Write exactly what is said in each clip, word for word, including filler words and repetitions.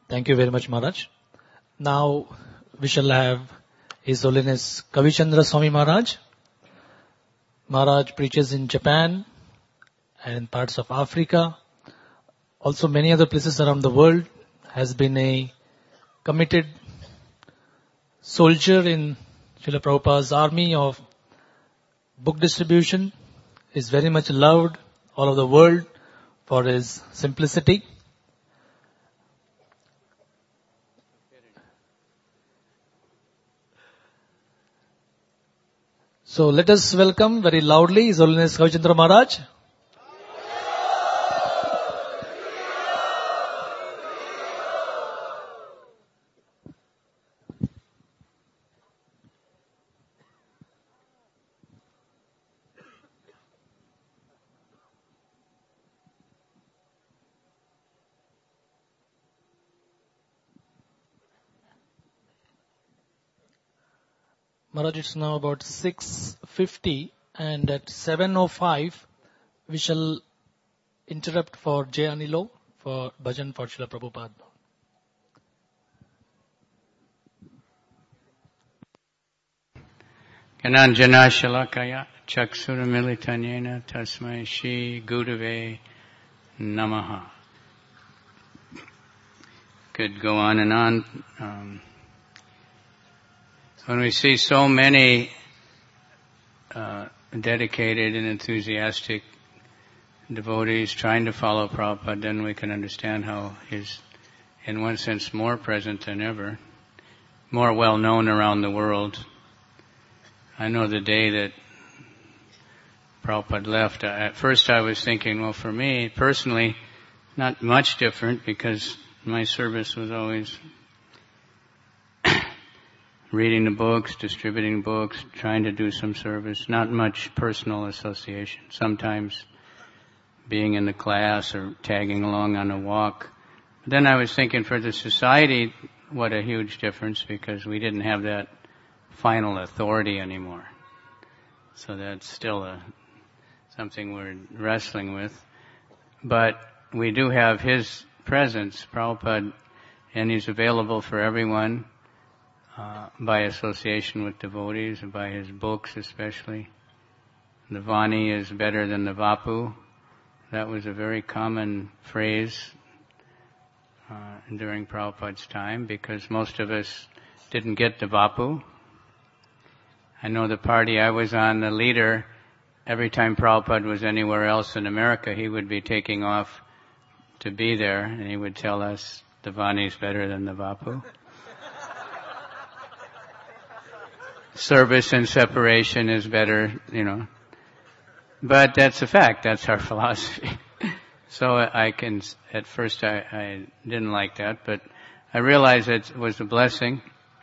Thank you very much, Maharaj. Now we shall have His Holiness Kavichandra Swami Maharaj. Maharaj preaches in Japan and in parts of Africa, also many other places around the world, has been a committed soldier in Srila Prabhupada's army of book distribution, is very much loved all over the world for his simplicity. So let us welcome very loudly His Holiness Kavichandra Maharaj. Maharaj, it's now about six fifty and at seven oh five we shall interrupt for Jai Anilo for bhajan for Srila Prabhupada. Kananjana Shalakaya Chaksura Militanyena Tasmai Shri Gurave Namaha. Could go on and on. Um, when we see so many uh, dedicated and enthusiastic devotees trying to follow Prabhupada, then we can understand how he's, in one sense, more present than ever, more well known around the world. I know the day that Prabhupada left, at first I was thinking, well, for me, personally, not much different because my service was always reading the books, distributing books, trying to do some service, not much personal association. Sometimes being in the class or tagging along on a walk. But then I was thinking for the society, what a huge difference because we didn't have that final authority anymore. So that's still a, something we're wrestling with. But we do have his presence, Prabhupada, and he's available for everyone uh, by association with devotees and by his books especially. The Vani is better than the Vapu. That was a very common phrase uh, during Prabhupada's time because most of us didn't get the Vapu. I know the party I was on, the leader, every time Prabhupada was anywhere else in America, he would be taking off to be there, and he would tell us, the Vani is better than the Vapu. Service and separation is better, you know. But that's a fact, that's our philosophy. So I can, at first I, I didn't like that, but I realized it was a blessing.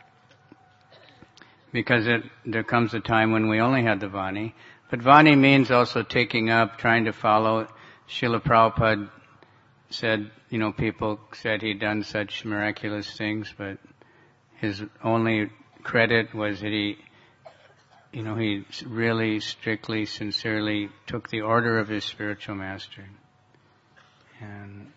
Because it, there comes a time when we only had the Vani. But Vani means also taking up, trying to follow. Srila Prabhupada said, you know, people said he'd done such miraculous things, but his only credit was that he, you know, he really strictly, sincerely took the order of his spiritual master. And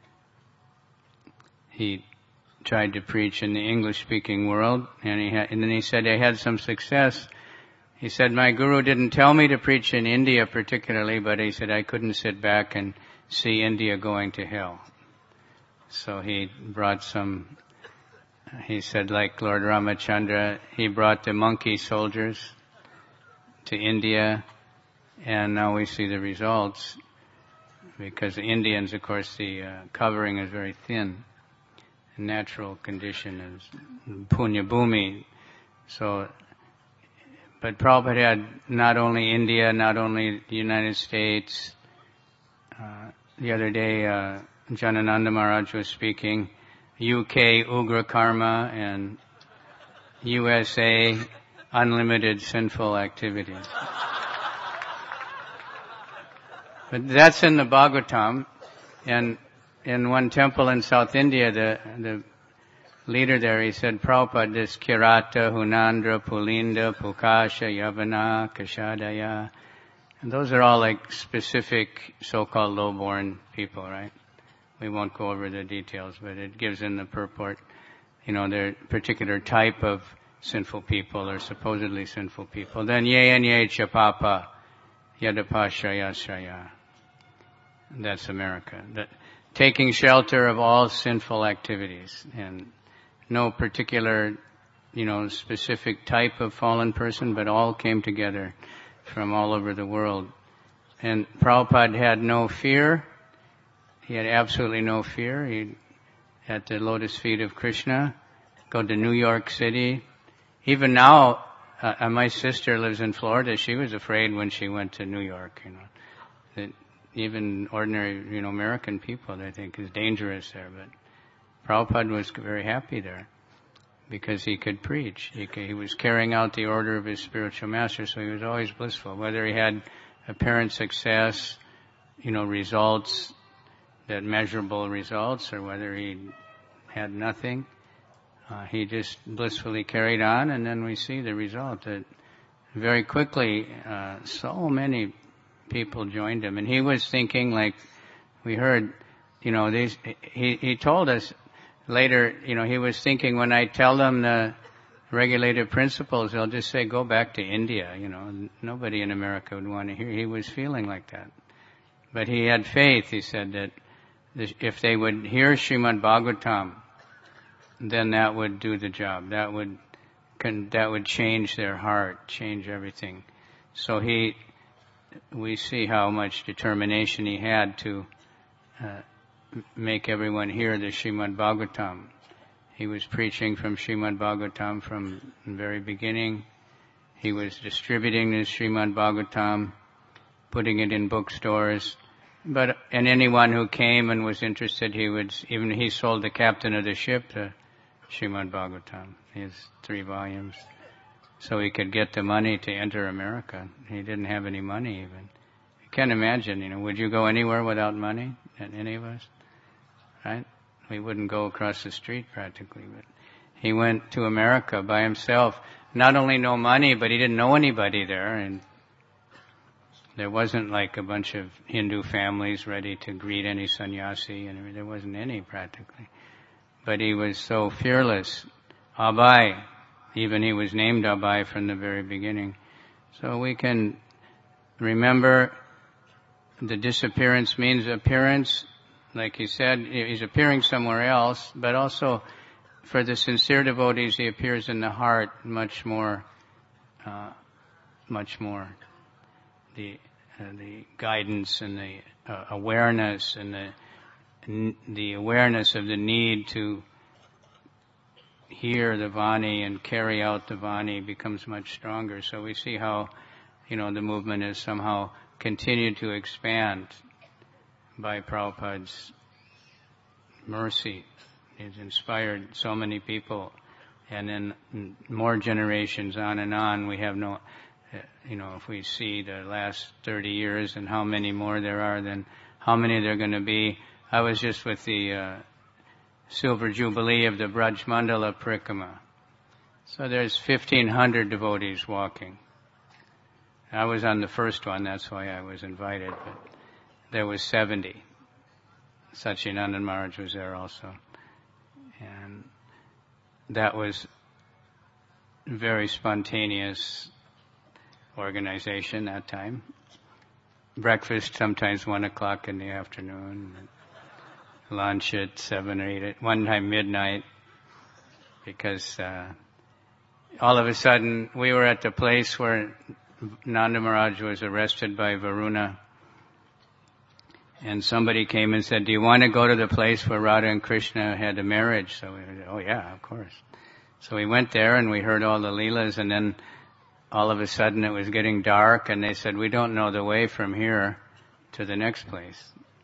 he tried to preach in the English-speaking world, and he had, and then he said he had some success. He said, my guru didn't tell me to preach in India particularly, but he said I couldn't sit back and see India going to hell. So he brought some, he said like Lord Ramachandra, he brought the monkey soldiers to India, and now we see the results, because the Indians, of course, the uh, covering is very thin. Natural condition is punya bhumi. So, but Prabhupada had not only India, not only the United States. Uh, the other day, uh, Janananda Maharaj was speaking, U K, Ugra Karma, and U S A, unlimited sinful activities. But that's in the Bhagavatam, and in one temple in South India, the the leader there, he said, Prabhupada, this Kirata, Hunandra, Pulinda, Pukasha, Yavana, Kashadaya, and those are all like specific so-called low-born people, right? we won't go over the details, but it gives in the purport, you know, their particular type of sinful people or supposedly sinful people. Then ye and ye chapapa yadapashaya shaya. That's America. That, taking shelter of all sinful activities and no particular, you know, specific type of fallen person, but all came together from all over the world. And Prabhupada had no fear. He had absolutely no fear. He, at the lotus feet of Krishna, go to New York City. Even now, uh, my sister lives in Florida. She was afraid when she went to New York, you know. That even ordinary, you know, American people, they think is dangerous there. But Prabhupada was very happy there because he could preach. He, could, he was carrying out the order of his spiritual master, so he was always blissful. Whether he had apparent success, you know, results, that measurable results, or whether he had nothing, uh, he just blissfully carried on, and then we see the result that very quickly uh, so many people joined him. And he was thinking, like we heard, you know, these, he, he told us later, you know, he was thinking, when I tell them the regulative principles, they'll just say, go back to India, you know. Nobody in America would want to hear. He was feeling like that. But he had faith, he said, that if they would hear Srimad Bhagavatam, then that would do the job. That would, that would change their heart, change everything. So he, we see how much determination he had to uh, make everyone hear the Srimad Bhagavatam. He was preaching from Srimad Bhagavatam from the very beginning. He was distributing the Srimad Bhagavatam, putting it in bookstores. But, and anyone who came and was interested, he would, even he sold the captain of the ship the Srimad Bhagavatam, his three volumes, so he could get the money to enter America. He didn't have any money even. You can't imagine, you know, would you go anywhere without money? Any of us? Right? We wouldn't go across the street practically, but he went to America by himself. Not only no money, but he didn't know anybody there, and there wasn't like a bunch of Hindu families ready to greet any sannyasi, and there wasn't any practically. But he was so fearless. Abhay, even he was named Abhay from the very beginning. So we can remember the disappearance means appearance. Like he said, he's appearing somewhere else, but also for the sincere devotees, he appears in the heart much more, uh, much more. The uh, the guidance and the uh, awareness and the n- the awareness of the need to hear the Vani and carry out the Vani becomes much stronger. So we see how, you know, the movement has somehow continued to expand by Prabhupada's mercy. He's inspired so many people, and then more generations on and on. We have no, you know, if we see the last thirty years and how many more there are, then how many there are going to be. I was just with the uh, Silver Jubilee of the Braj Mandala Parikrama. So there's fifteen hundred devotees walking. I was on the first one, that's why I was invited, but there was seventy. Satchidananda Maharaj was there also. And that was very spontaneous organization that time. Breakfast sometimes one o'clock in the afternoon. Lunch at seven or eight, at one time midnight, because uh, all of a sudden we were at the place where Nanda Maharaj was arrested by Varuna, and somebody came and said, do you want to go to the place where Radha and Krishna had a marriage? So we said, oh yeah, of course. So we went there and we heard all the Leelas, and then all of a sudden it was getting dark, and they said, we don't know the way from here to the next place.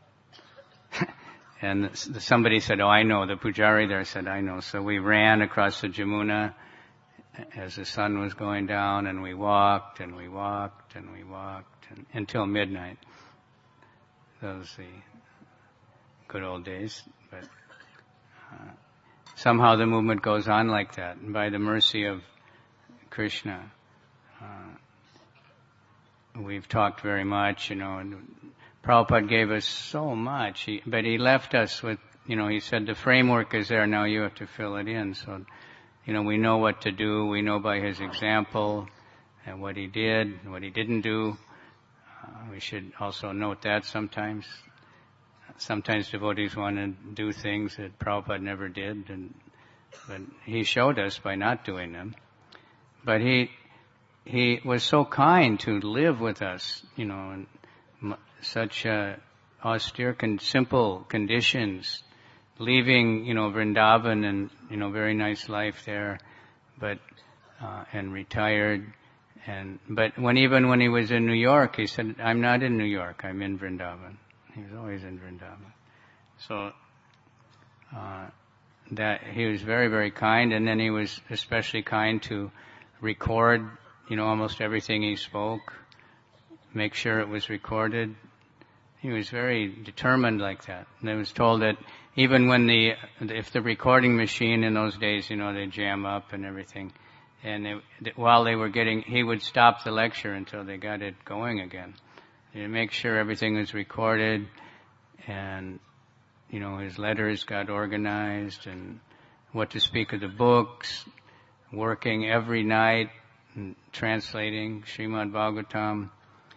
And somebody said, oh, I know. The Pujari there said, I know. So we ran across the Jamuna as the sun was going down, and we walked, and we walked, and we walked, and, until midnight. Those the good old days. But uh, somehow the movement goes on like that. And by the mercy of Krishna, uh, we've talked very much, you know, and Prabhupada gave us so much, he, but he left us with, you know, he said the framework is there, now you have to fill it in. So, you know, we know what to do, we know by his example and what he did, what he didn't do. Uh, we should also note that sometimes. Sometimes devotees want to do things that Prabhupada never did, and but he showed us by not doing them. But he he was so kind to live with us, you know, in m- such uh, austere, con- simple conditions, leaving, you know, Vrindavan and, you know, very nice life there, but uh, and retired. And but when even when he was in New York, he said, "I'm not in New York. I'm in Vrindavan." He was always in Vrindavan. So uh, that he was very, very kind, and then he was especially kind to record, you know, almost everything he spoke, make sure it was recorded. He was very determined like that. And I was told that even when the, if the recording machine in those days, you know, they jam up and everything, and they, while they were getting, he would stop the lecture until they got it going again. To make sure everything was recorded, and, you know, his letters got organized, and what to speak of the books, working every night, and translating Srimad Bhagavatam,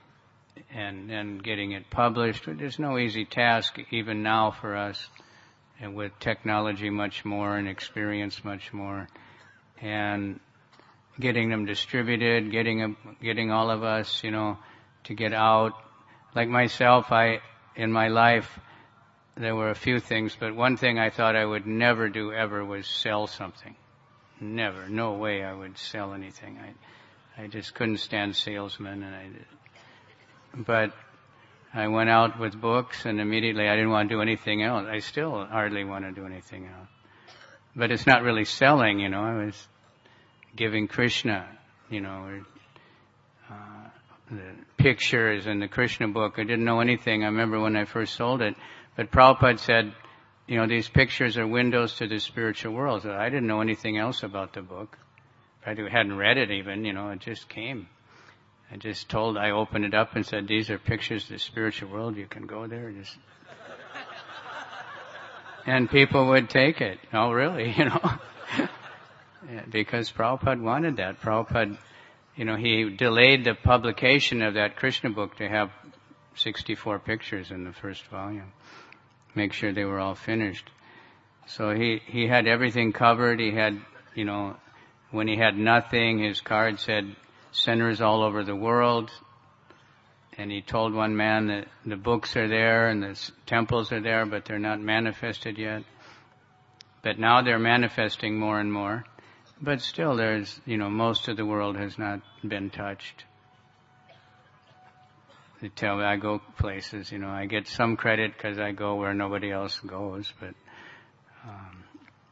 and then getting it published. There's no easy task even now for us, and with technology much more and experience much more, and getting them distributed, getting them, getting all of us, you know, to get out. Like myself, I, in my life, there were a few things, but one thing I thought I would never do ever was sell something. Never. No way I would sell anything. I, I just couldn't stand salesmen, and I did. But I went out with books, and immediately I didn't want to do anything else. I still hardly want to do anything else. But it's not really selling, you know. I was giving Krishna, you know, or, uh, the pictures in the Krishna book. I didn't know anything. I remember when I first sold it. But Prabhupada said, you know, these pictures are windows to the spiritual world. So I didn't know anything else about the book. I hadn't read it even, you know, it just came. I just told, I opened it up and said, these are pictures of the spiritual world. You can go there. Just and people would take it. Oh, really? You know, yeah, because Prabhupada wanted that. Prabhupada, you know, he delayed the publication of that Krishna book to have sixty-four pictures in the first volume. Make sure they were all finished. So he, he had everything covered. He had, you know, when he had nothing, his card said centers all over the world. And he told one man that the books are there and the temples are there, but they're not manifested yet. But now they're manifesting more and more. But still there's, you know, most of the world has not been touched. They tell me I go places, you know, I get some credit because I go where nobody else goes, but um,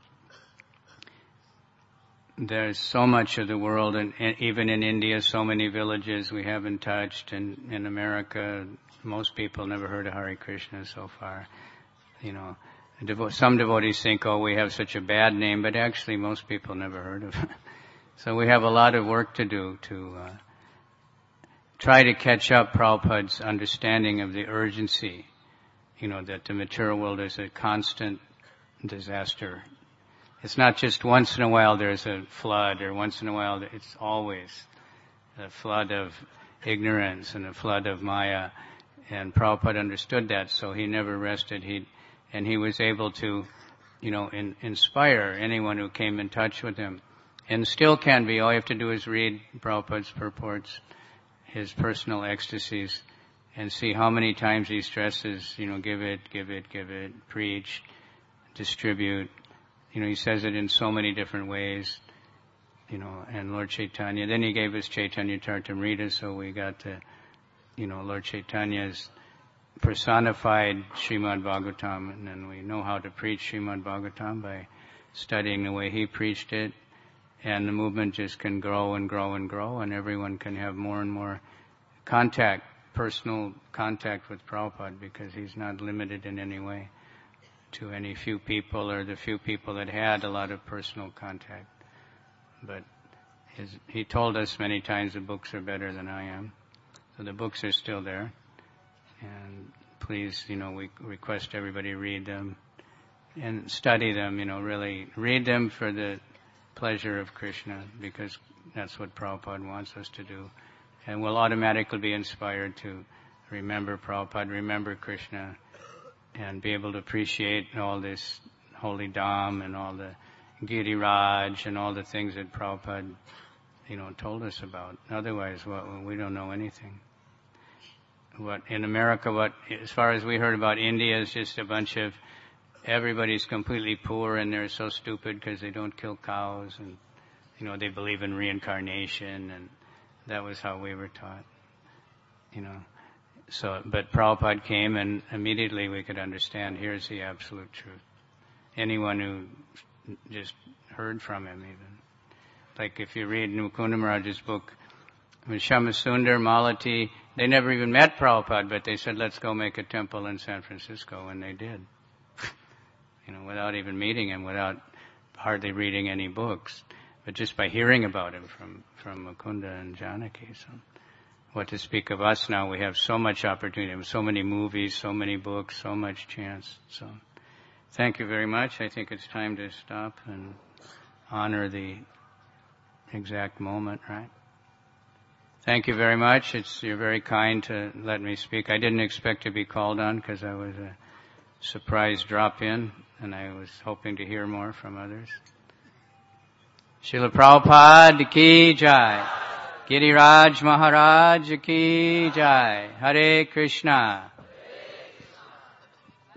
there's so much of the world, and, and even in India, so many villages we haven't touched, and in America, most people never heard of Hare Krishna so far. You know, devo- some devotees think, oh, we have such a bad name, but actually most people never heard of it. So we have a lot of work to do to uh, try to catch up Prabhupada's understanding of the urgency, you know, that the material world is a constant disaster. It's not just once in a while there's a flood, or once in a while, it's always a flood of ignorance and a flood of Maya. And Prabhupada understood that, so he never rested. He, and he was able to, you know, in, inspire anyone who came in touch with him. And still can be. All you have to do is read Prabhupada's purports, his personal ecstasies, and see how many times he stresses, you know, give it, give it, give it, preach, distribute. You know, he says it in so many different ways, you know, and Lord Chaitanya. Then he gave us Chaitanya Charitamrita, so we got to, you know, Lord Chaitanya's personified Srimad Bhagavatam, and then we know how to preach Srimad Bhagavatam by studying the way he preached it. And the movement just can grow and grow and grow, and everyone can have more and more contact, personal contact with Prabhupada, because he's not limited in any way to any few people or the few people that had a lot of personal contact. But his, he told us many times the books are better than I am. So the books are still there. And please, you know, we request everybody read them and study them, you know, really read them for the pleasure of Krishna, because that's what Prabhupada wants us to do. And we'll automatically be inspired to remember Prabhupada, remember Krishna, and be able to appreciate all this holy Dham and all the Giriraj and all the things that Prabhupada, you know, told us about. Otherwise, well, we don't know anything. What in America, what as far as we heard about India, is just a bunch of everybody's completely poor and they're so stupid because they don't kill cows, and you know they believe in reincarnation, and that was how we were taught. You know, so but Prabhupada came and immediately we could understand. Here's the absolute truth. Anyone who just heard from him, even like if you read Mukunda Maharaj's book, Shyamasundar, Malati, they never even met Prabhupada, but they said, let's go make a temple in San Francisco, and they did. You know, without even meeting him, without hardly reading any books, but just by hearing about him from, from Mukunda and Janaki. So, what to speak of us now? We have so much opportunity, so many movies, so many books, so much chance. So, thank you very much. I think it's time to stop and honor the exact moment, right? Thank you very much. It's you're very kind to let me speak. I didn't expect to be called on because I was a surprise drop-in, and I was hoping to hear more from others. Srila Prabhupada ki jai. Giriraj Maharaj ki jai. Hare Krishna.